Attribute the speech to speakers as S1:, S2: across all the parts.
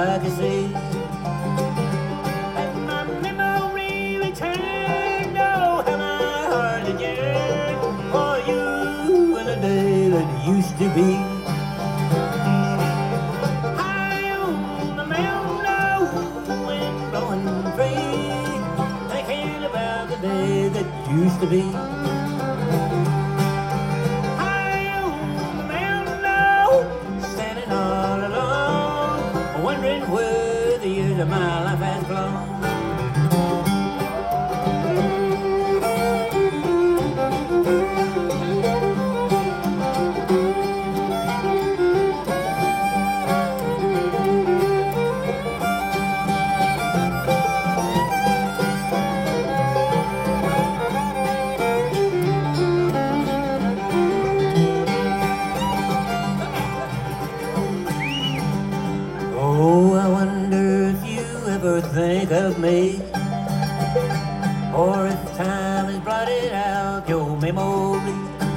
S1: I can see. And my memory returned, oh, how my heart did yearn for you in a day that used to be. High on the mountain, oh, wind blowing free, thinking about the day that used to be. Wondering where the years of my life has flown. Oh, I wonder if you ever think of me, or if time has blotted out your memory.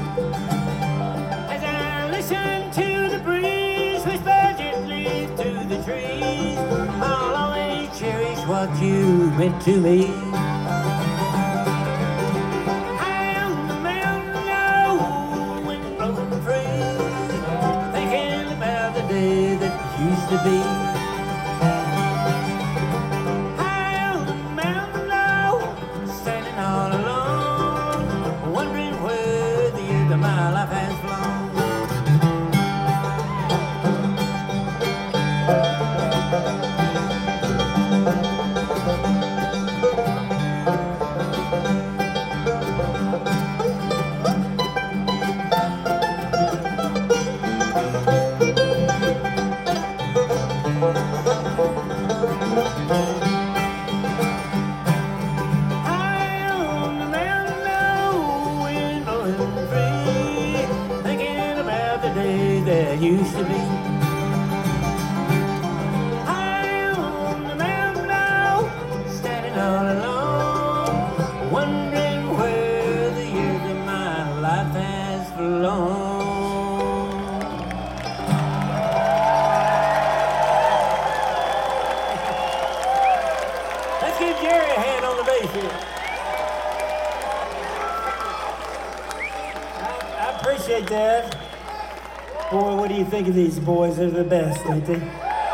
S1: As I listen to the breeze whisper gently through the trees, I'll always cherish what you meant to me. High on the mountain, oh, wind blowing free, thinking about the day that used to be. My life has flown. High on the mountain, oh, wind blowing free, thinking about the day that used to be. High on the mountain, oh, standing all alone, wondering where the years of my life has flown. Let's give Jerry a hand on the bass here. I appreciate that. Boy, what do you think of these boys? They're the best, ain't they?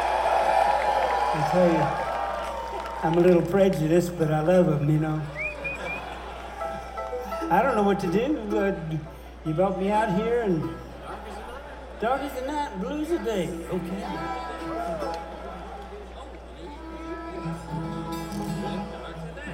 S1: I tell you, I'm a little prejudiced, but I love them, you know. I don't know what to do, but you brought me out here and dark as the night, blues a day. Okay.